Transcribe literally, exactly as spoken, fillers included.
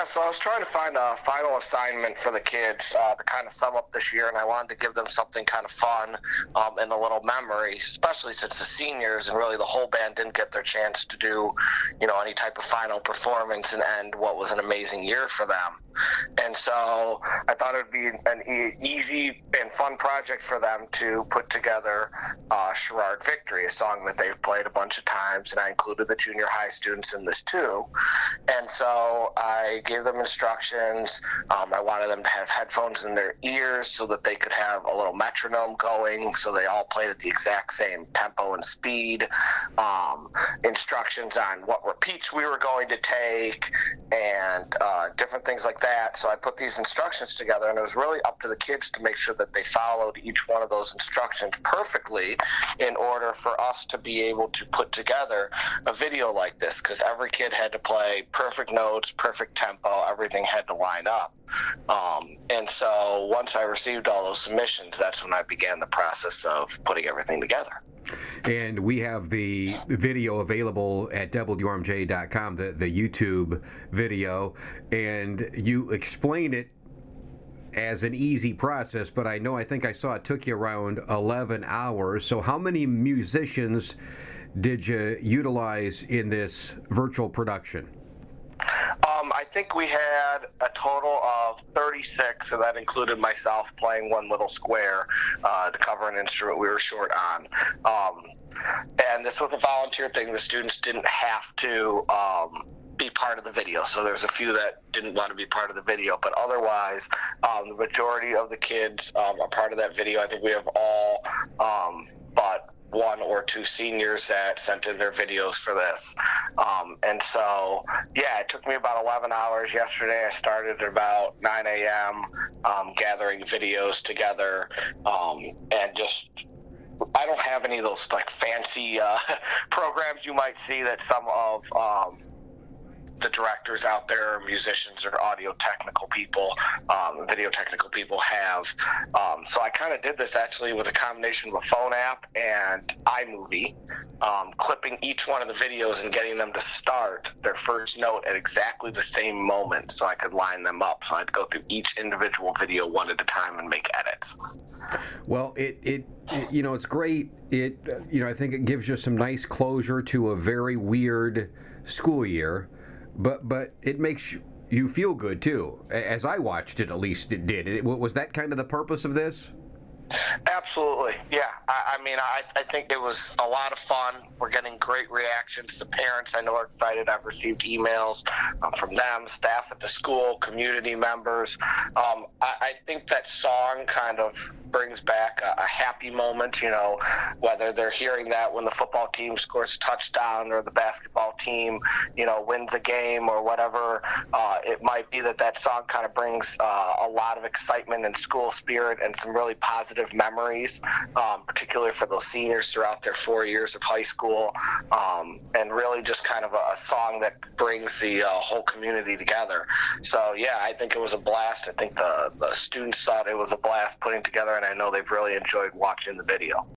so I was trying to find a final assignment for the kids uh, to kind of sum up this year, and I wanted to give them something kind of fun um, and a little memory, especially since the seniors and really the whole band didn't get their chance to do, you know, any type of final performance and end what was an amazing year for them. And so I thought it would be an e- easy and fun project for them to put together uh, Sherrard Victory, a song that they've played a bunch of times, and I included the junior high students in this too. And so I gave them instructions. Um, I wanted them to have headphones in their ears so that they could have a little metronome going, so they all played at the exact same tempo and speed. Um, instructions on what repeats we were going to take and uh, different things like that. That. So I put these instructions together, and it was really up to the kids to make sure that they followed each one of those instructions perfectly in order for us to be able to put together a video like this, because every kid had to play perfect notes, perfect tempo, everything had to line up. Um, and so once I received all those submissions, that's when I began the process of putting everything together. And we have the video available at W R M J dot com, the, the YouTube video, and you explain it as an easy process, but I know I think I saw it took you around eleven hours. So how many musicians did you utilize in this virtual production? Um, I think we had a total of thirty-six, and that included myself playing one little square uh, to cover an instrument we were short on. Um, and this was a volunteer thing. The students didn't have to um, be part of the video. So there's a few that didn't want to be part of the video, but otherwise, um, the majority of the kids um, are part of that video. I think we have all um, but one or two seniors that sent in their videos for this. Um, and so, yeah, it took me about eleven hours yesterday. I started at about nine a.m. Um, gathering videos together um, and just, I don't have any of those like fancy uh, programs you might see that some of um, the directors out there, musicians or audio technical people, um, video technical people have. Um, so I kind of did this actually with a combination of a phone app and iMovie, um, clipping each one of the videos and getting them to start their first note at exactly the same moment so I could line them up. So I'd go through each individual video one at a time and make edits. Well, it, it, it you know, it's great. It, uh, you know, I think it gives you some nice closure to a very weird school year. But but it makes you feel good, too. As I watched it, at least it did. It, was that kind of the purpose of this? Absolutely, yeah. I, I mean, I, I think it was a lot of fun. We're getting great reactions. The parents, I know, are excited. I've received emails um, from them, staff at the school, community members. Um, I, I think that song kind of brings back a, a happy moment, you know, whether they're hearing that when the football team scores a touchdown or the basketball team, you know, wins a game or whatever. Uh, it might be that that song kind of brings uh, a lot of excitement and school spirit and some really positive memories, um, particularly for those seniors throughout their four years of high school, um, and really just kind of a, a song that brings the uh, whole community together. So, yeah, I think it was a blast. I think the, the students thought it was a blast putting together, and I know they've really enjoyed watching the video.